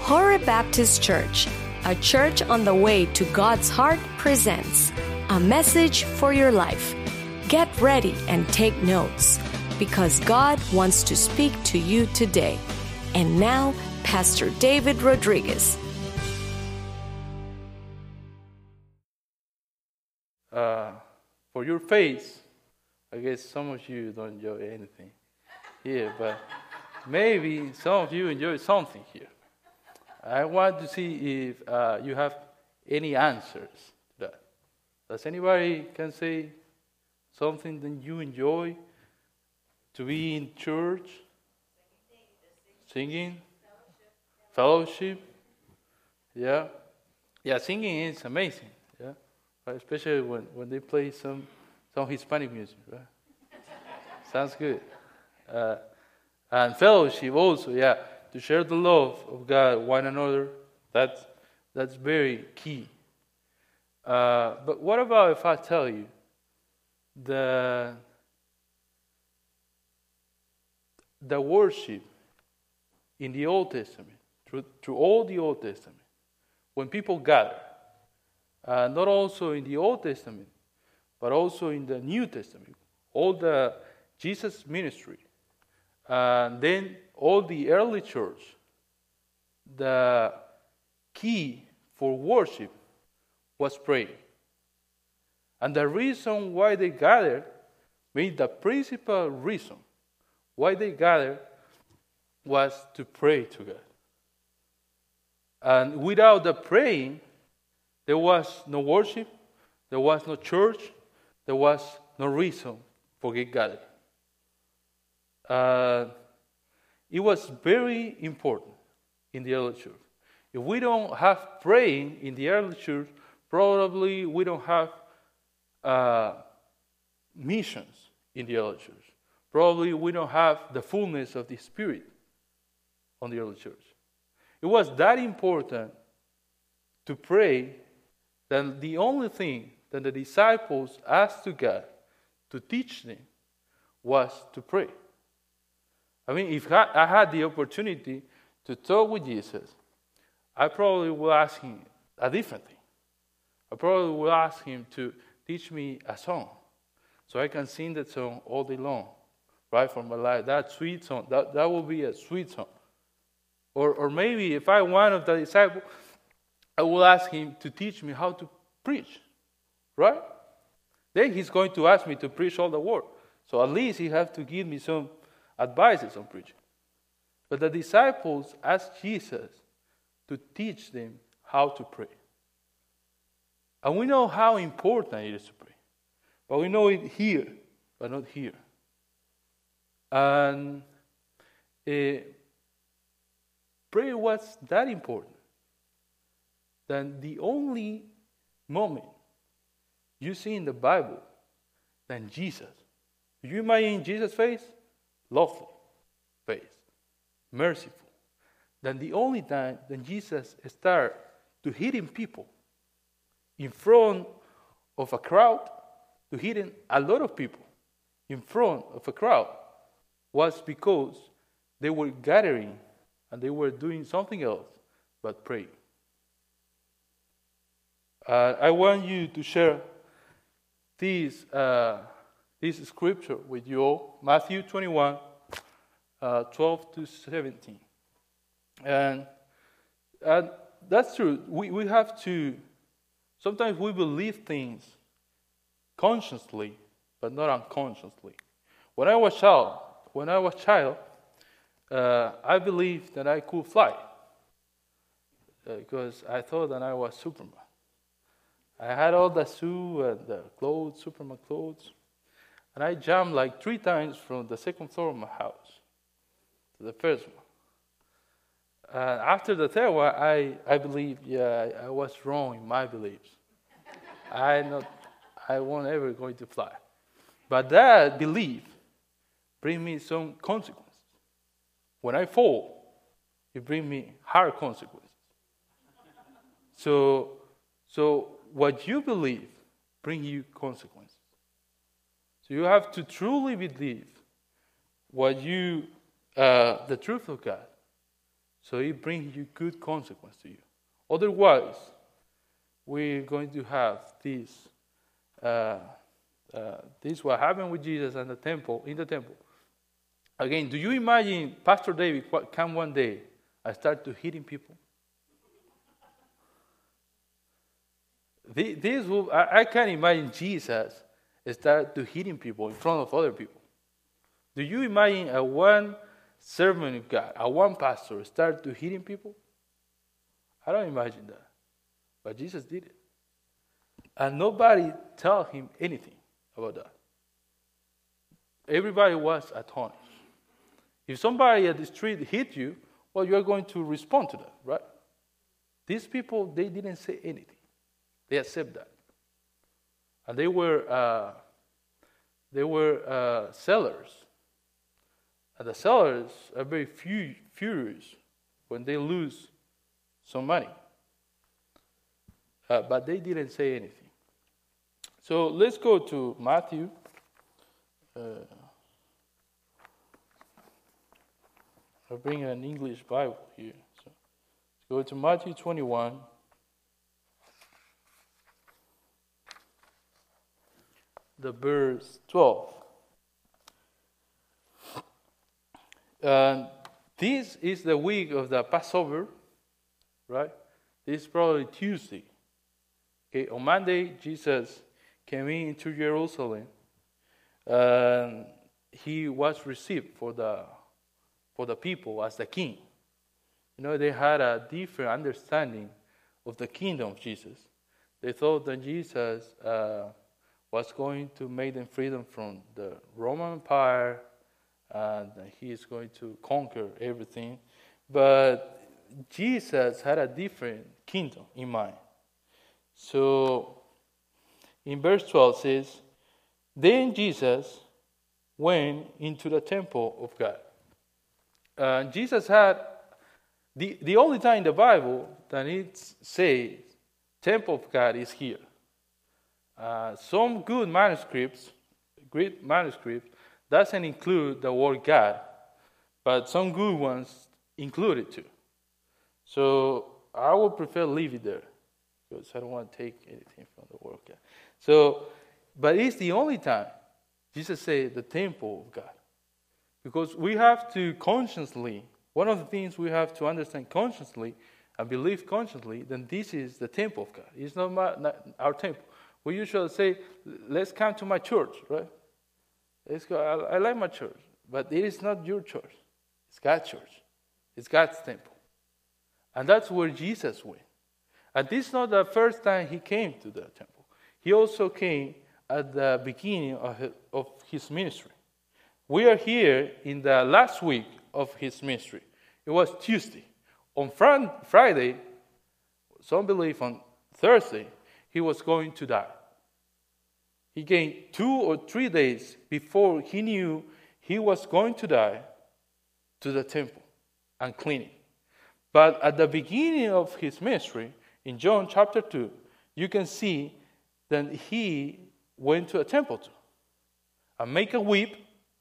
Horeb Baptist Church, a church on the way to God's heart, presents a message for your life. Get ready and take notes, because God wants to speak to you today. And now, Pastor David Rodriguez. For your face, I guess some of you don't enjoy anything here, but maybe some of you enjoy something here. I want to see if you have any answers to that. Does anybody can say something that you enjoy to be in church? Singing? Fellowship? Yeah. Yeah, singing is amazing. Yeah. Right? Especially when they play some Hispanic music, right? Sounds good. And fellowship also, yeah. To share the love of God, one another, that's very key. But what about if I tell you the worship in the Old Testament, through all the Old Testament, when people gather, not also in the Old Testament, but also in the New Testament, all the Jesus ministry, and then all the early church, the key for worship was praying. And the reason why they gathered, the principal reason why they gathered was to pray to God. And without the praying, there was no worship, there was no church, there was no reason for get gathered. It was very important in the early church. If we don't have praying in the early church, probably we don't have missions in the early church. Probably we don't have the fullness of the Spirit on the early church. It was that important to pray that the only thing that the disciples asked to God to teach them was to pray. I mean, if I had the opportunity to talk with Jesus, I probably would ask him a different thing. I probably would ask him to teach me a song so I can sing that song all day long, right, for my life. That sweet song, that will be a sweet song. Or maybe if I'm one of the disciples, I will ask him to teach me how to preach, right? Then he's going to ask me to preach all the word. So at least he has to give me some advices on preaching. But the disciples asked Jesus to teach them how to pray. And we know how important it is to pray. But we know it here, but not here. And prayer was that important. Then the only moment you see in the Bible than Jesus. Do you imagine Jesus' face? Lovely face, merciful. Then the only time that Jesus started to hitting people in front of a crowd, to hitting a lot of people in front of a crowd, was because they were gathering and they were doing something else but praying. I want you to share this scripture with you all, Matthew 21, 12 to 17. And that's true. We have to, sometimes we believe things consciously, but not unconsciously. When I was child, I believed that I could fly because I thought that I was Superman. I had all the suit and the clothes, Superman clothes. And I jumped like 3 times from the second floor of my house to the first one. After the third one, I believed, I was wrong in my beliefs. I won't ever going to fly. But that belief brings me some consequences. When I fall, it brings me hard consequences. So what you believe brings you consequences. So you have to truly believe the truth of God, So it brings you good consequence to you. Otherwise, we're going to have this. This what happened with Jesus in the temple. Again, do you imagine Pastor David come one day and start to hitting people? I can't imagine Jesus start to hitting people in front of other people. Do you imagine a one servant of God, a one pastor start to hitting people? I don't imagine that. But Jesus did it. And nobody tell him anything about that. Everybody was astonished. If somebody at the street hit you, well, you're going to respond to that, right? These people, they didn't say anything. They accept that. And they were sellers. And the sellers are very furious when they lose some money. But they didn't say anything. So let's go to Matthew. I'll bring an English Bible here. So let's go to Matthew 21. The verse 12. This is the week of the Passover, right? This is probably Tuesday. Okay, on Monday, Jesus came into Jerusalem, and he was received for the people as the king. You know, they had a different understanding of the kingdom of Jesus. They thought that Jesus was going to make them freedom from the Roman Empire, and he is going to conquer everything. But Jesus had a different kingdom in mind. So in verse 12 says, then Jesus went into the temple of God. Jesus had, the only time in the Bible that it says temple of God is here. Some good manuscripts, great manuscripts, doesn't include the word God, but some good ones include it too. So I would prefer leave it there, because I don't want to take anything from the word God. So, but it's the only time Jesus said the temple of God. Because we have to consciously, one of the things we have to understand consciously and believe consciously, then this is the temple of God. It's not our temple. We usually say, let's come to my church, right? Let's go. I like my church, but it is not your church. It's God's church. It's God's temple. And that's where Jesus went. And this is not the first time he came to the temple. He also came at the beginning of his ministry. We are here in the last week of his ministry. It was Tuesday. On Friday, some believe on Thursday, he was going to die. He came 2 or 3 days before he knew he was going to die to the temple and clean it. But at the beginning of his ministry, in John chapter 2, you can see that he went to a temple too, and make a whip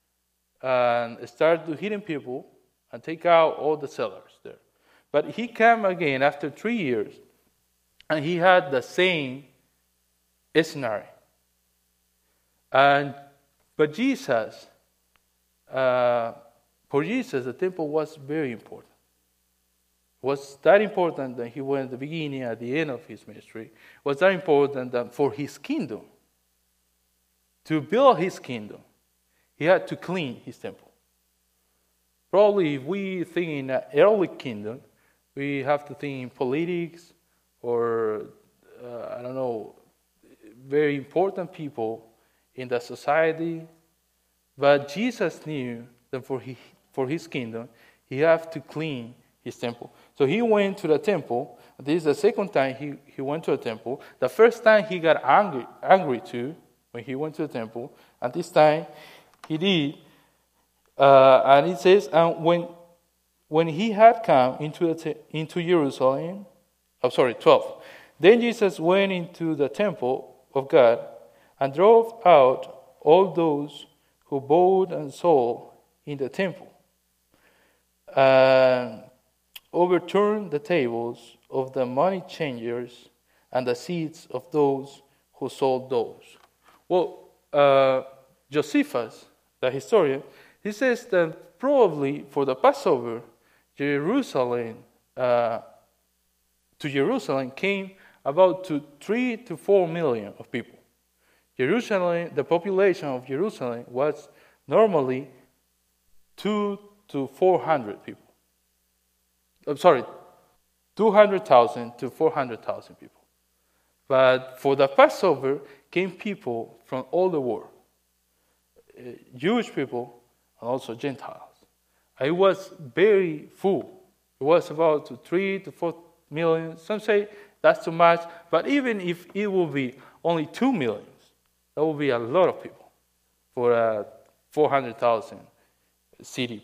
and start to hitting people and take out all the sellers there. But he came again after 3 years, and he had the same scenario. But Jesus, for Jesus, the temple was very important. It was that important that he went at the beginning, at the end of his ministry. It was that important that for his kingdom, to build his kingdom, he had to clean his temple. Probably if we think in an early kingdom, we have to think in politics or, very important people in the society. But Jesus knew that for his kingdom, he had to clean his temple. So he went to the temple. This is the second time he went to the temple. The first time he got angry too, when he went to the temple. And this time he did. And it says, and when he had come into Jerusalem, 12. Then Jesus went into the temple of God and drove out all those who bought and sold in the temple. overturned the tables of the money changers and the seats of those who sold those. Well, Josephus, the historian, he says that probably for the Passover, to Jerusalem came about to 3 to 4 million of people. Jerusalem, the population of Jerusalem was normally 2 to 400 people. I'm sorry, 200,000 to 400,000 people. But for the Passover came people from all the world, Jewish people and also Gentiles. It was very full. It was about 3 to 4 million. Some say that's too much, but even if it will be only 2 million, that will be a lot of people for a 400,000 city.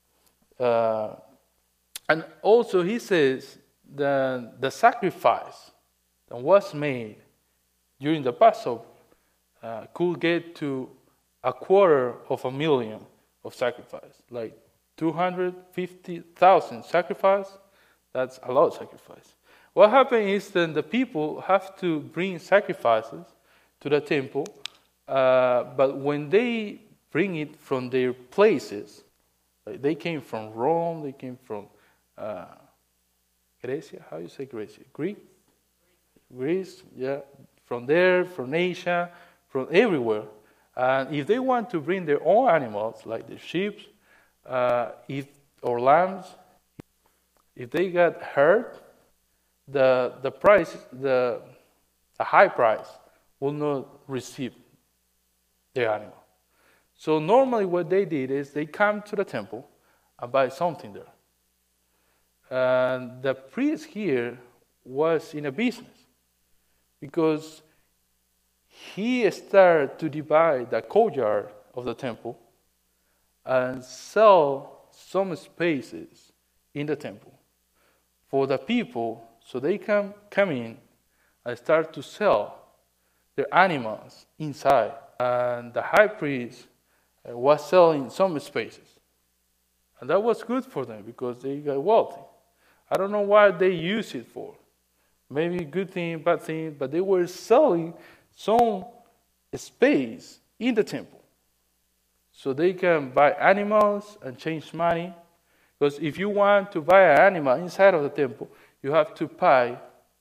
And also he says that the sacrifice that was made during the Passover could get to 250,000 of sacrifice, like 250,000 sacrifice. That's a lot of sacrifice. What happened is that the people have to bring sacrifices to the temple, but when they bring it from their places, like they came from Rome, they came from Greece, how you say Greece? Greece, yeah, from there, from Asia, from everywhere. And if they want to bring their own animals, like the sheep, or lambs, if they got hurt, the price, the high price, will not receive their animal. So normally what they did is they come to the temple and buy something there. And the priest here was in a business because he started to divide the courtyard of the temple and sell some spaces in the temple for the people so they can come in and start to sell their animals inside. And the high priest was selling some spaces. And that was good for them because they got wealthy. I don't know what they use it for. Maybe good thing, bad thing, but they were selling some space in the temple. So they can buy animals and change money. Because if you want to buy an animal inside of the temple, you have to pay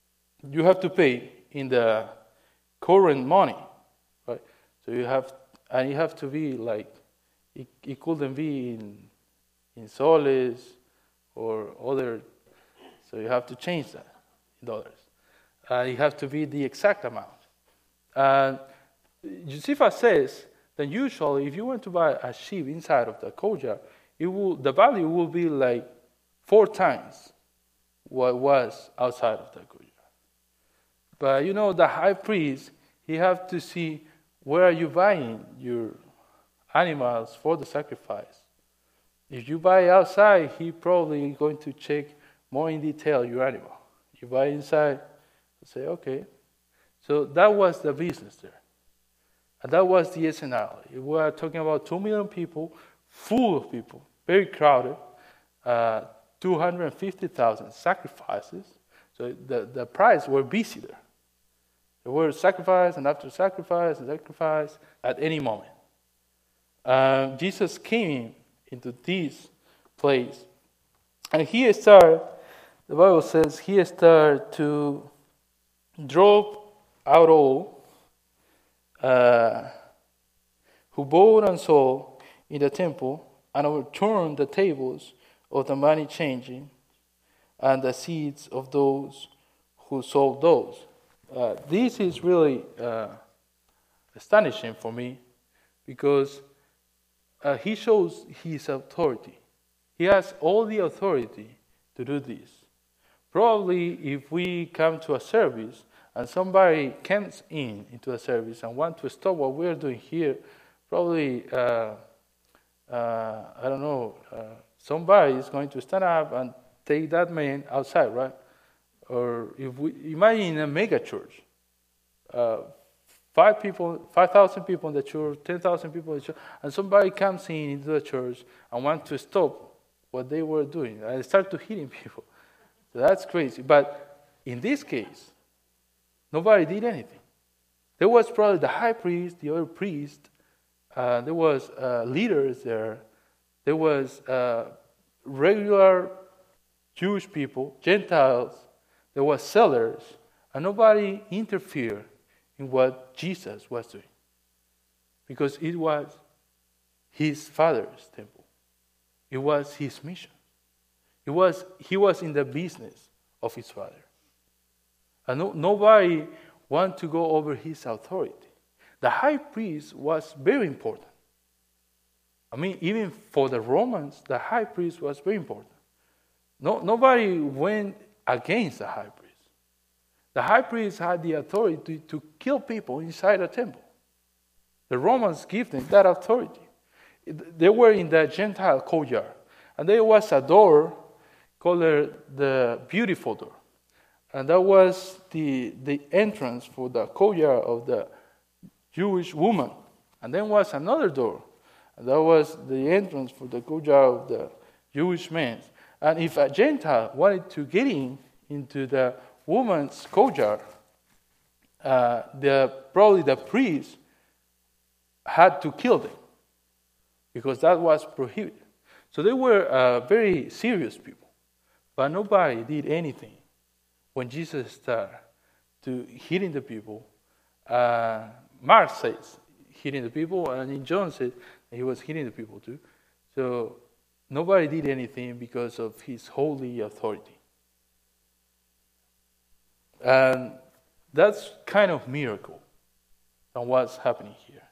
in the current money. Right? So you have to be like, it couldn't be in soles or other, so you have to change that in dollars. It has to be the exact amount. Josephus says that usually if you want to buy a sheep inside of the courtyard, the value will be like 4 times what was outside of the courtyard. But the high priest, he have to see where are you buying your animals for the sacrifice. If you buy outside, he probably going to check more in detail your animal. You buy inside, say, okay. So that was the business there. And that was the scenario. We are talking about 2 million people, full of people, very crowded, 250,000 sacrifices. So the price were busy there. There were sacrifice and after sacrifice and sacrifice at any moment. Jesus came into this place. And he started, the Bible says, he started to drop out all who bought and sold in the temple and overturned the tables of the money changing and the seats of those who sold those. This is really astonishing for me because he shows his authority. He has all the authority to do this. Probably if we come to a service and somebody comes into a service and want to stop what we're doing here, probably, I don't know, somebody is going to stand up and take that man outside, right? Or if we imagine a mega church, 5,000 people in the church, 10,000 people in the church, and somebody comes into the church and wants to stop what they were doing and start to hitting people. So that's crazy. But in this case, nobody did anything. There was probably the high priest, the other priest. There was leaders there. There was regular Jewish people, Gentiles. There was sellers. And nobody interfered in what Jesus was doing. Because it was his Father's temple. It was his mission. He was in the business of his Father. And nobody wanted to go over his authority. The high priest was very important. I mean, even for the Romans, the high priest was very important. Nobody went against the high priest. The high priest had the authority to kill people inside the temple. The Romans gave them that authority. They were in the Gentile courtyard. And there was a door called the Beautiful Door. And that was the entrance for the courtyard of the Jewish woman. And then was another door. And that was the entrance for the courtyard of the Jewish man. And if a Gentile wanted to get into the woman's courtyard, probably the priest had to kill them, because that was prohibited. So they were very serious people. But nobody did anything when Jesus started to hitting the people. Mark says hitting the people, and in John says he was hitting the people too. So nobody did anything because of his holy authority. And that's kind of miracle on what's happening here.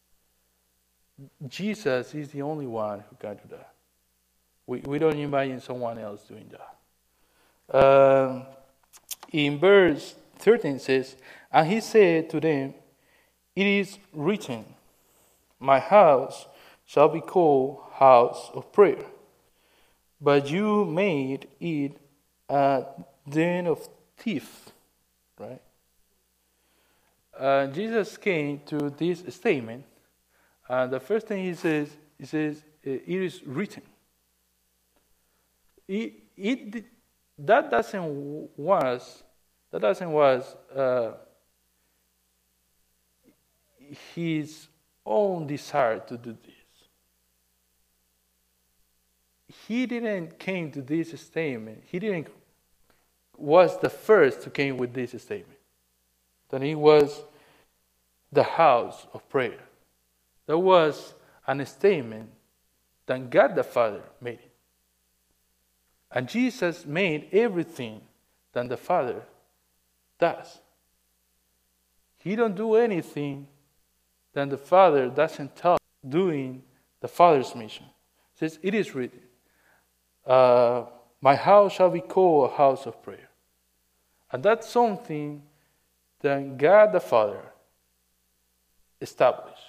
Jesus is the only one who can do that. We don't imagine someone else doing that. In verse 13 it says, and he said to them, it is written, my house shall be called house of prayer, but you made it a den of thieves. Right? Jesus came to this statement, and the first thing he says, it is written. That doesn't was his own desire to do this. He didn't came to this statement. He didn't was the first to came with this statement. That he was the house of prayer. That was an statement that God the Father made it. And Jesus made everything that the Father does. He don't do anything that the Father doesn't tell doing the Father's mission. It says, it is written, my house shall be called a house of prayer. And that's something that God the Father established.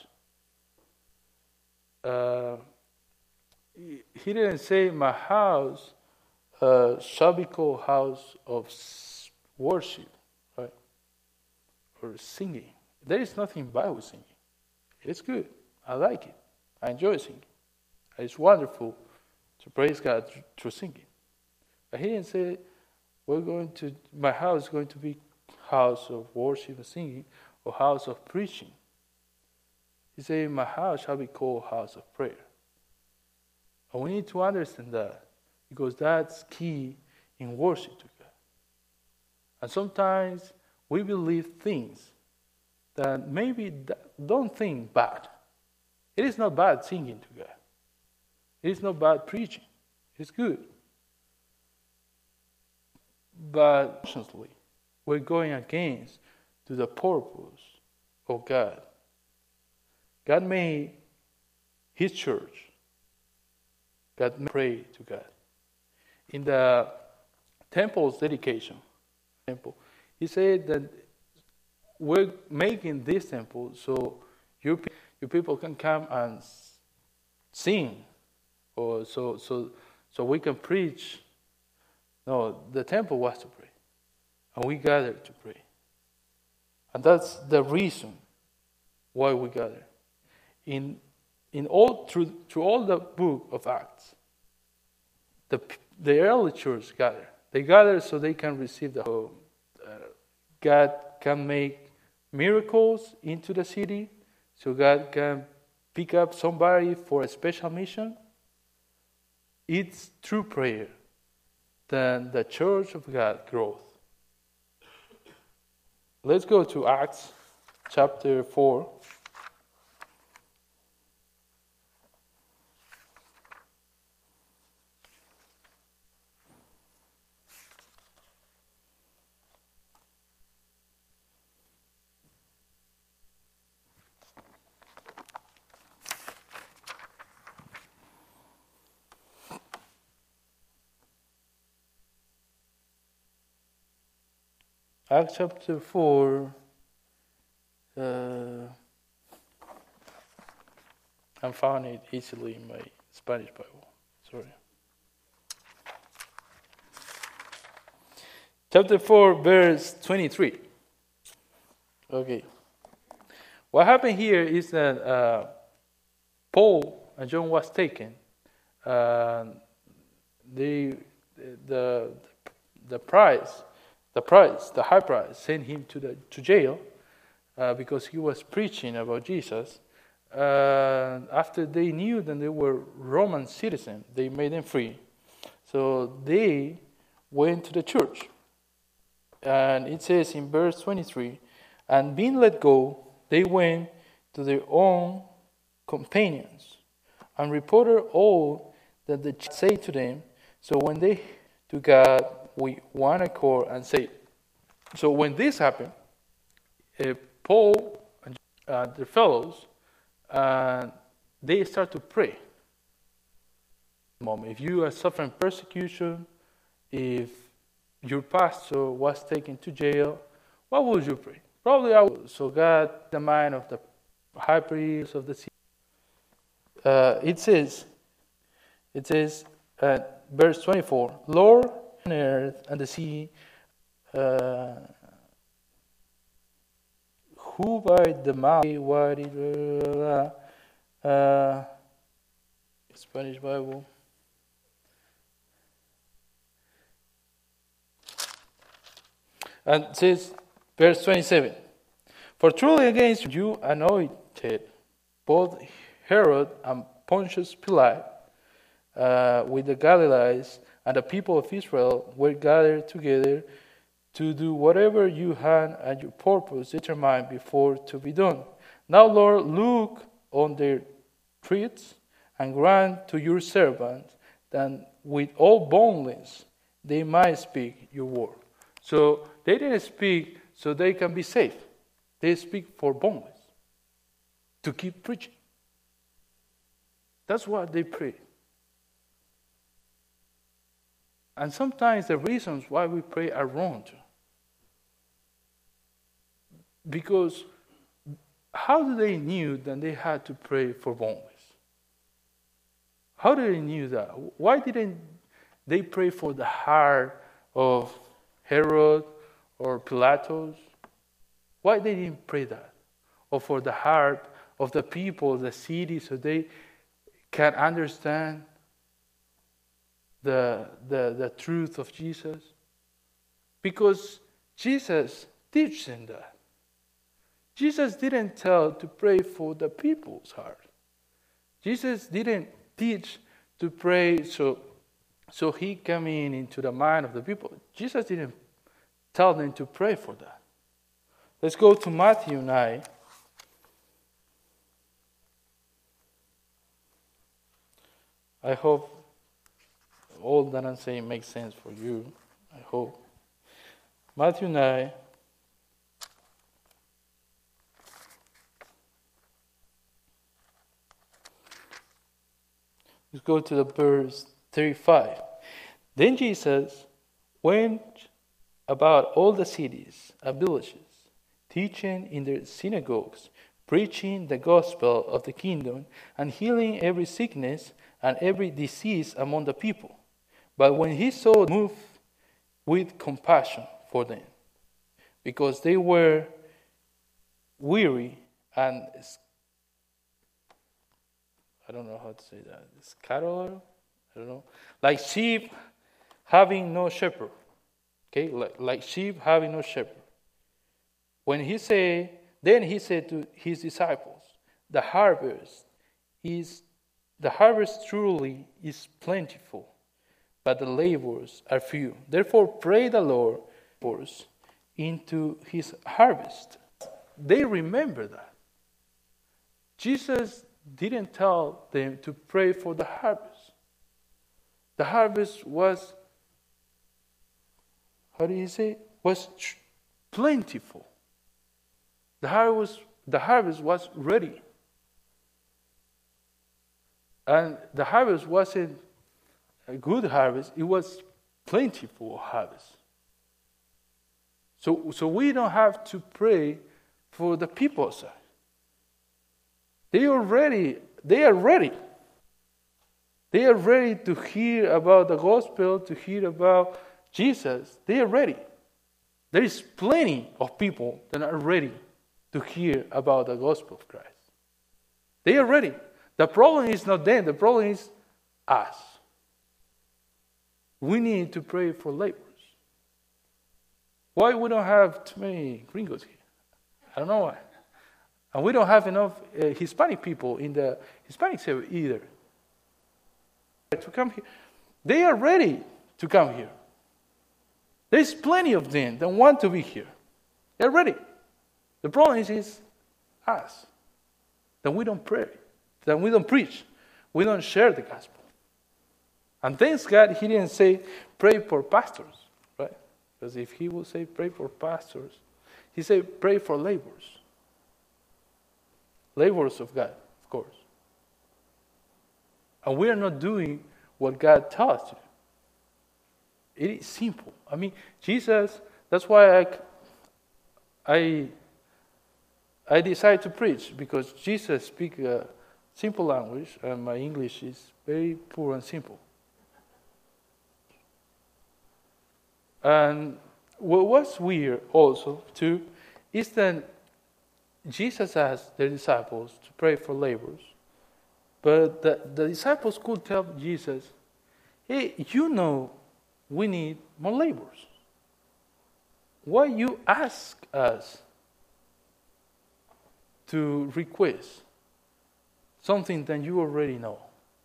He didn't say, my house shall be called house of worship, right? Or singing. There is nothing bad with singing. It's good. I like it. I enjoy singing. It's wonderful to praise God through singing. But he didn't say, my house is going to be house of worship and singing, or house of preaching. He said, my house shall be called house of prayer. And we need to understand that, because that's key in worship to God. And sometimes we believe things that maybe don't think bad. It is not bad singing to God. It is not bad preaching. It's good. But consciously, we're going against to the purpose of God. God made His church. God pray to God. In the temple's dedication, He said that we're making this temple so you people can come and sing, or so we can preach. No, the temple was to pray, and we gathered to pray, and that's the reason why we gather. Through all the book of Acts, the early church gathered. They gather so they can receive the hope. God can make miracles into the city, so God can pick up somebody for a special mission. It's through prayer that the church of God grows. Let's go to Acts chapter 4. Acts chapter 4, I found it easily in my Spanish Bible. Sorry. Chapter 4, verse 23. Okay. What happened here is that Paul and John was taken. The high priest, sent him to jail because he was preaching about Jesus. After they knew that they were Roman citizens, they made them free. So they went to the church. And it says in verse 23, and being let go, they went to their own companions and reported all that the church said to them. So when they to God with one accord and say, so when this happened, Paul and the fellows, they start to pray. If you are suffering persecution, if your pastor was taken to jail, what would you pray? Probably I would. So God, the mind of the high priest of the city. It says, verse 24, Lord, and earth and the sea, who by the mouth, Spanish Bible. And it says, verse 27, for truly against you anointed both Herod and Pontius Pilate with the Galileans and the people of Israel were gathered together to do whatever you had and your purpose determined before to be done. Now, Lord, look on their threats and grant to your servants that with all boldness they might speak your word. So they didn't speak so they can be safe. They speak for boldness, to keep preaching. That's what they pray. And sometimes the reasons why we pray are wrong too. Because how do they knew that they had to pray for boldness? How did they knew that? Why didn't they pray for the heart of Herod or Pilatus? Why they didn't pray that? Or for the heart of the people, the city, so they can understand the truth of Jesus? Because Jesus teaches them that. Jesus didn't tell to pray for the people's heart. Jesus didn't teach to pray so he came into the mind of the people. Jesus didn't tell them to pray for that. Let's go to Matthew 9. I hope all that I'm saying makes sense for you. I hope. Matthew 9. Let's go to the verse 35. Then Jesus went about all the cities and villages, teaching in their synagogues, preaching the gospel of the kingdom, and healing every sickness and every disease among the people. But when he saw them, moved with compassion for them, because they were weary and I don't know how to say that. Scattered? I don't know. Like sheep having no shepherd. Okay, like sheep having no shepherd. Then he said to his disciples, the harvest truly is plentiful, but the laborers are few. Therefore pray the Lord into his harvest. They remember that. Jesus didn't tell them to pray for the harvest. The harvest was, was plentiful. The harvest was ready. And the harvest wasn't a good harvest, it was plentiful harvest. So we don't have to pray for the people outside. They are ready. They are ready to hear about the gospel, to hear about Jesus. They are ready. There is plenty of people that are ready to hear about the gospel of Christ. They are ready. The problem is not them. The problem is us. We need to pray for laborers. Why we don't have too many gringos here? I don't know why. And we don't have enough Hispanic people in the Hispanic service either. To come here. They are ready to come here. There's plenty of them that want to be here. They're ready. The problem is us. That we don't pray. That we don't preach. We don't share the gospel. And thanks God, he didn't say pray for pastors. Right? Because if he would say pray for pastors, he said pray for laborers. Laborers of God, of course. And we are not doing what God tells us to do. It is simple. I mean, Jesus, that's why I decided to preach, because Jesus speaks a simple language, and my English is very poor and simple. And what was weird also, too, is that Jesus asked the disciples to pray for laborers. But the disciples could tell Jesus, hey, you know we need more laborers. Why you ask us to request something that you already know?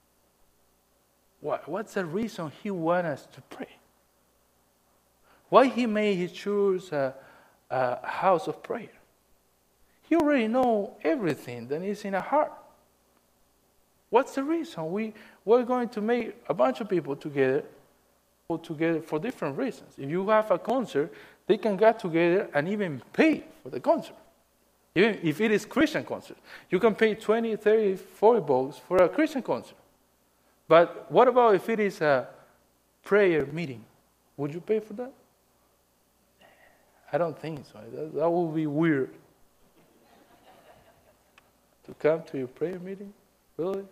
What's the reason he wants us to pray? Why he made his church a house of prayer? He already knows everything that is in our heart. What's the reason? We're going to make a bunch of people together for different reasons. If you have a concert, they can get together and even pay for the concert. Even if it is Christian concert. You can pay 20, 30, 40 bucks for a Christian concert. But what about if it is a prayer meeting? Would you pay for that? I don't think so. That would be weird. To come to your prayer meeting? Really?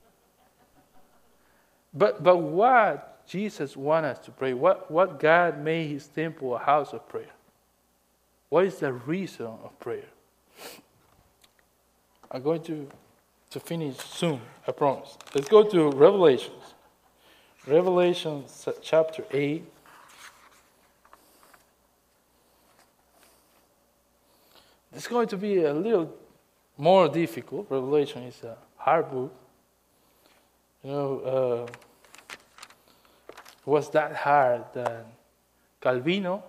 But what Jesus wants us to pray? What God made his temple a house of prayer? What is the reason of prayer? I'm going to finish soon, I promise. Let's go to Revelations. Revelation chapter 8. It's going to be a little more difficult. Revelation is a hard book. It was that hard that Calvino,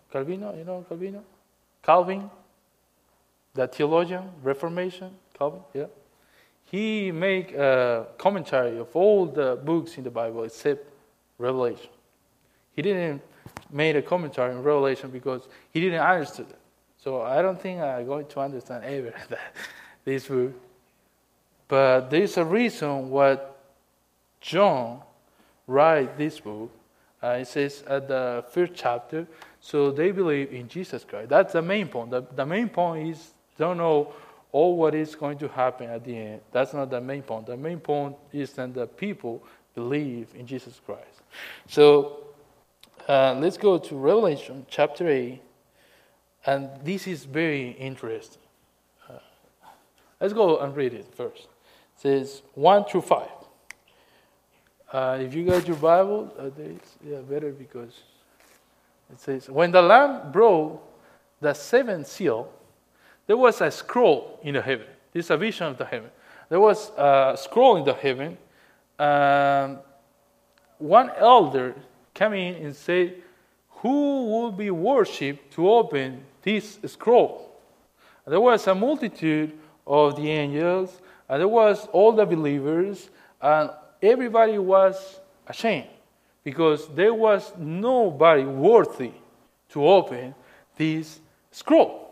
Calvin, the theologian, Reformation, Calvin, yeah. He made a commentary of all the books in the Bible except Revelation. He didn't make a commentary on Revelation because he didn't understand it. So I don't think I'm going to understand ever this book. But there is a reason why John write this book. It says at the first chapter, so they believe in Jesus Christ. That's the main point. The main point is don't know all what is going to happen at the end. That's not the main point. The main point is that the people believe in Jesus Christ. So let's go to Revelation chapter 8. And this is very interesting. Let's go and read it first. It says 1 through 5. If you got your Bible, better because It says, when the Lamb broke the seventh seal, there was a scroll in the heaven. This is a vision of the heaven. There was a scroll in the heaven. One elder came in and said, who will be worshipped to open this scroll? And there was a multitude of the angels, and there was all the believers, and everybody was ashamed because there was nobody worthy to open this scroll.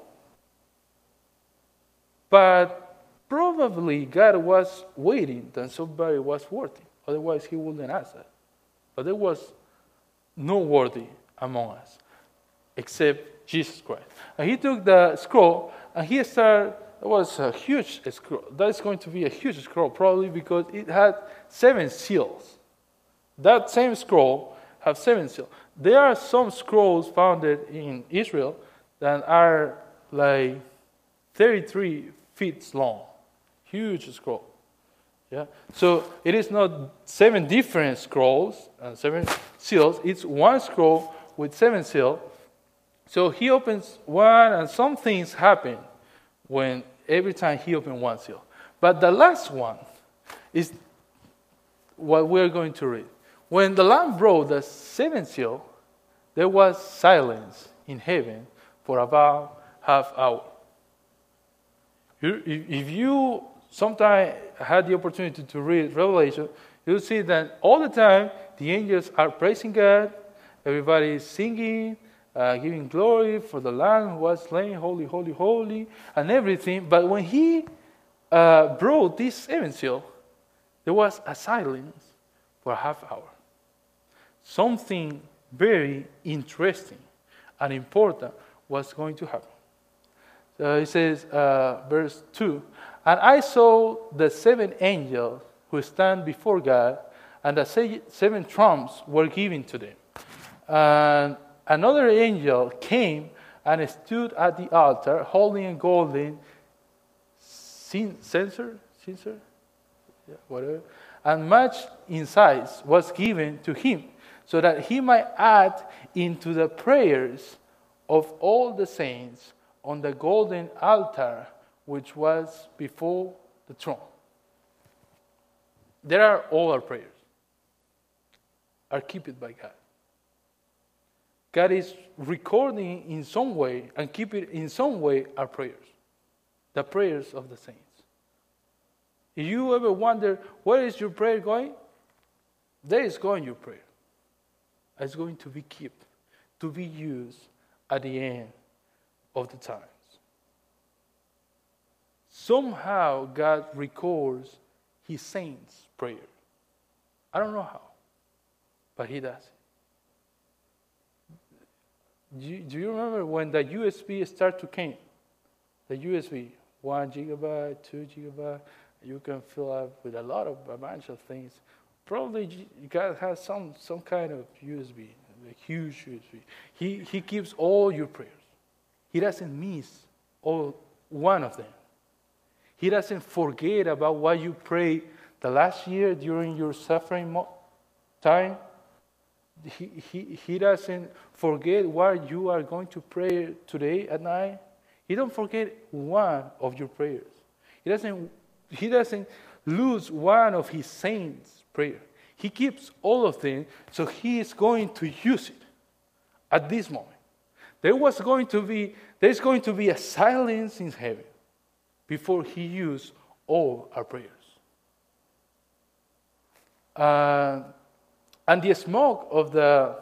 But probably God was waiting that somebody was worthy. Otherwise, he wouldn't ask that. But there was no worthy among us except Jesus Christ. And he took the scroll and he started. It was a huge scroll. That's going to be a huge scroll, probably because it had 7 seals. That same scroll has 7 seals. There are some scrolls founded in Israel that are like 33 feet long. Huge scroll. Yeah. So it is not 7 different scrolls and 7 seals. It's one scroll with 7 seals. So he opens one, and some things happen when every time he opens one seal. But the last one is what we're going to read. When the Lamb broke the 7th seal, there was silence in heaven for about half hour. If you sometime had the opportunity to read Revelation, you'll see that all the time the angels are praising God, everybody is singing, giving glory for the Lamb who was slain, holy, holy, holy, and everything. But when he broke this 7th seal, there was a silence for a half hour. Something very interesting and important was going to happen. So it says, verse 2, and I saw the 7 angels who stand before God, and the 7 trumps were given to them. And another angel came and stood at the altar, holding a golden censer, and much in size was given to him, so that he might add into the prayers of all the saints on the golden altar which was before the throne. There are all our prayers are kept by God. God is recording in some way and keeping in some way our prayers, the prayers of the saints. If you ever wonder, where is your prayer going? There is going your prayer. It's going to be kept, to be used at the end of the times. Somehow God records his saints' prayer. I don't know how, but he does it. Do you remember when the USB started to come? The USB, 1 gigabyte, 2 gigabyte, you can fill up with a bunch of things. Probably God has some kind of USB, a huge USB. He keeps all your prayers. He doesn't miss one of them. He doesn't forget about what you prayed the last year during your suffering time. He doesn't forget what you are going to pray today at night. He don't forget one of your prayers. He doesn't lose one of his saints' prayer. He keeps all of them, so he is going to use it at this moment. There's going to be a silence in heaven before he used all our prayers. And the smoke of the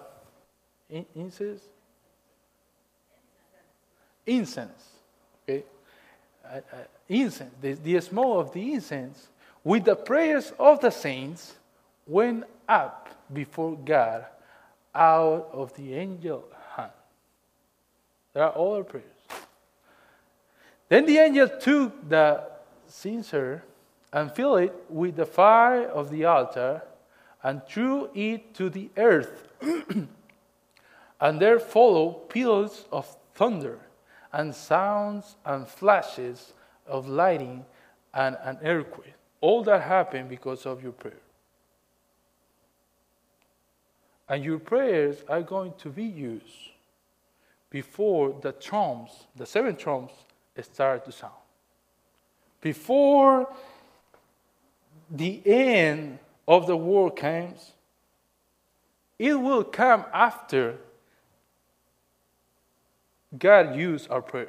incense, okay? Incense, the smoke of the incense with the prayers of the saints went up before God out of the angel hand. There are all our prayers. Then the angel took the censer and filled it with the fire of the altar and threw it to the earth. And there followed peals of thunder and sounds and flashes of lightning and an earthquake. All that happened because of your prayer. And your prayers are going to be used before the trumps, the 7 trumps, start to sound. Before the end of the world comes, it will come after God used our prayers.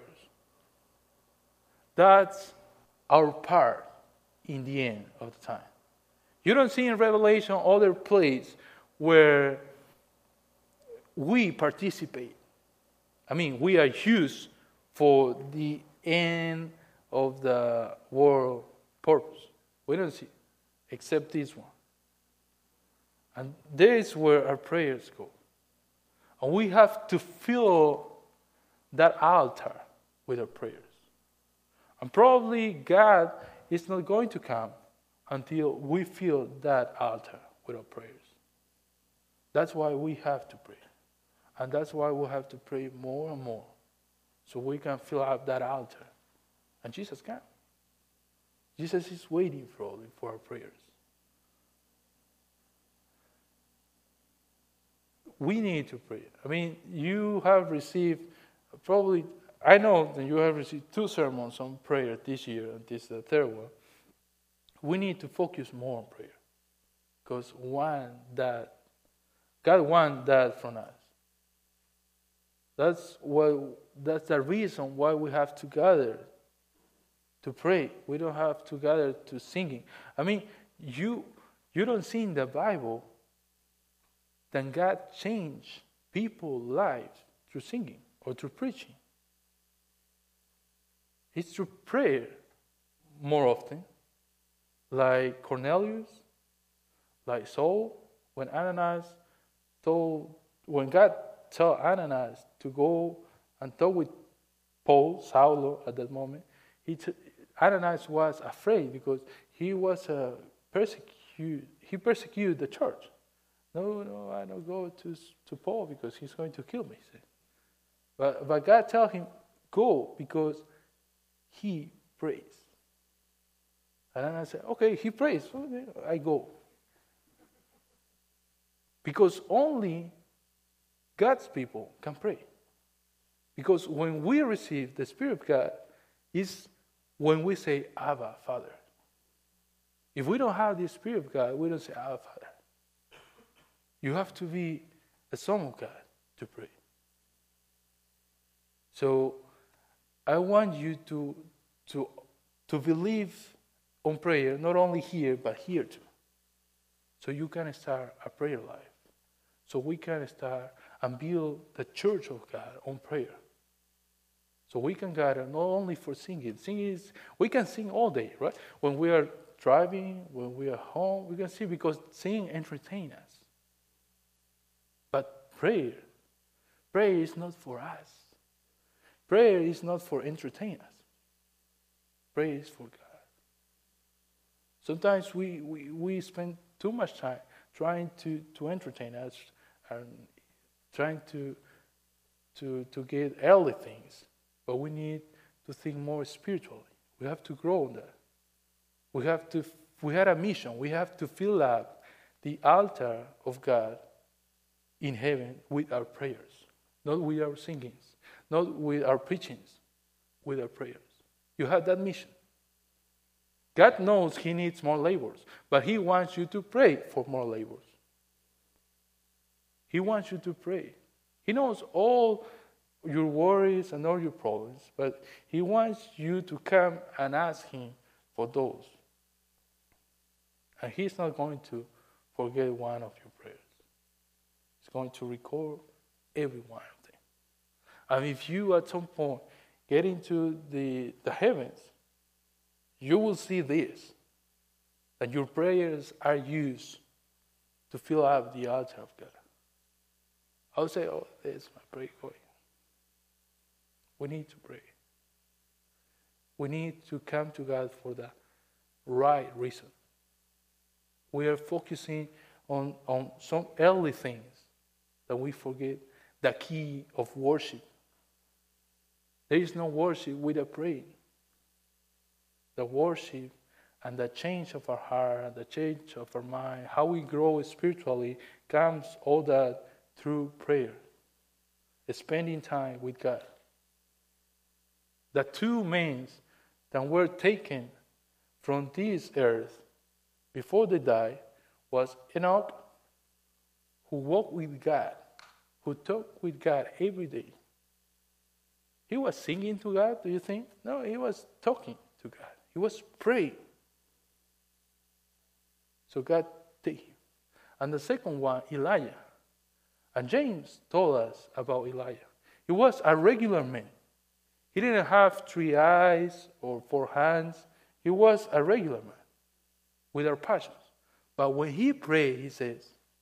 That's our part in the end of the time. You don't see in Revelation other place where we participate. I mean, we are used for the end of the world purpose. We don't see, except this one. And there is where our prayers go. And we have to fill that altar with our prayers. And probably God is not going to come until we fill that altar with our prayers. That's why we have to pray. And that's why we have to pray more and more, so we can fill up that altar. And Jesus can. Jesus is waiting for our prayers. We need to pray. I mean, you have received probably, I know that you have received 2 sermons on prayer this year, and this is the 3rd one. We need to focus more on prayer, because God wants that from us. That's the reason why we have to gather to pray. We don't have to gather to singing. I mean, you don't see in the Bible that God changed people's lives through singing or through preaching. It's through prayer more often, like Cornelius, like Saul, when God told Ananias to go and talk with Saul at that moment, Ananias was afraid because he was he persecuted the church. No, I don't go to Paul because he's going to kill me. But God told him, go, because he prays. And Ananias said, okay, he prays, so I go. Because only God's people can pray. Because when we receive the Spirit of God, is when we say, Abba, Father. If we don't have the Spirit of God, we don't say, Abba, Father. You have to be a son of God to pray. So I want you to believe on prayer, not only here, but here too. So you can start a prayer life. So we can start and build the church of God on prayer. So we can gather not only for singing. We can sing all day, right? When we are driving, when we are home, we can sing because singing entertains us. But prayer is not for us. Prayer is not for entertain us. Prayer is for God. Sometimes we spend too much time trying to entertain us and trying to get earthly things. But we need to think more spiritually. We have to grow in that. We had a mission. We have to fill up the altar of God in heaven with our prayers. Not with our singings. Not with our preachings. With our prayers. You have that mission. God knows He needs more laborers. But He wants you to pray for more laborers. He wants you to pray. He knows all your worries and all your problems, but He wants you to come and ask Him for those. And He's not going to forget one of your prayers. He's going to record every one of them. And if you at some point get into the heavens, you will see this, that your prayers are used to fill up the altar of God. I'll say, oh, there's my prayer going. We need to pray. We need to come to God for the right reason. We are focusing on some earthly things that we forget the key of worship. There is no worship without praying. The worship and the change of our heart, the change of our mind, how we grow spiritually, comes all that through prayer. spending time with God. The two men that were taken from this earth before they died was Enoch, who walked with God, who talked with God every day. He was singing to God, do you think? No, he was talking to God. He was praying. So God take him. And the second one, Elijah. And James told us about Elijah. He was a regular man. He didn't have 3 eyes or 4 hands. He was a regular man with our passions. But when he prayed, he says,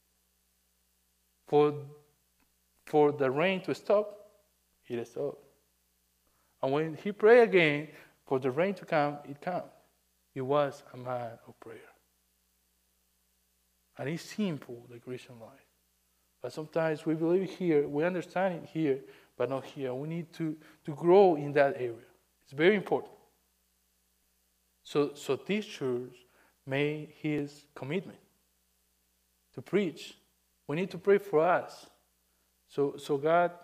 for the rain to stop, it stopped. And when he prayed again, for the rain to come, it came. He was a man of prayer. And it's simple, the Christian life. But sometimes we believe here, we understand it here, but not here. We need to grow in that area. It's very important. So this church made his commitment to preach. We need to pray for us. So God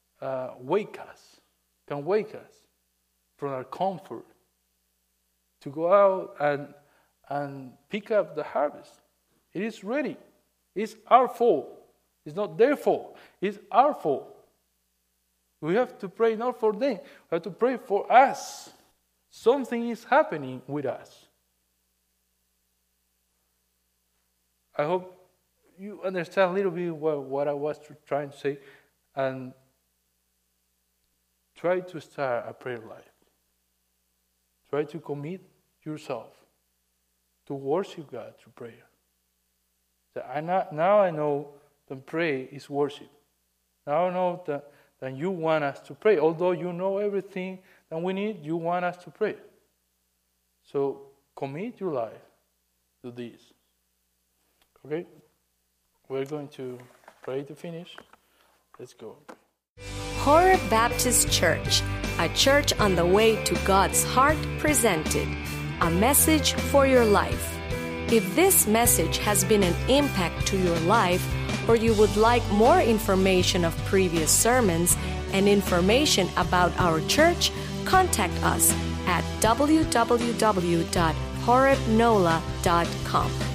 can wake us from our comfort to go out and pick up the harvest. It is ready. It's our fault. It's not their fault. It's our fault. We have to pray not for them. We have to pray for us. Something is happening with us. I hope you understand a little bit what I was trying to say, and try to start a prayer life. Try to commit yourself to worship God through prayer. Now I know that prayer is worship. Now I know that you want us to pray. Although you know everything that we need, you want us to pray. So commit your life to this. Okay? We're going to pray to finish. Let's go. Horeb Baptist Church, a church on the way to God's heart, presented a message for your life. If this message has been an impact to your life, or you would like more information of previous sermons and information about our church, contact us at www.horebnola.com.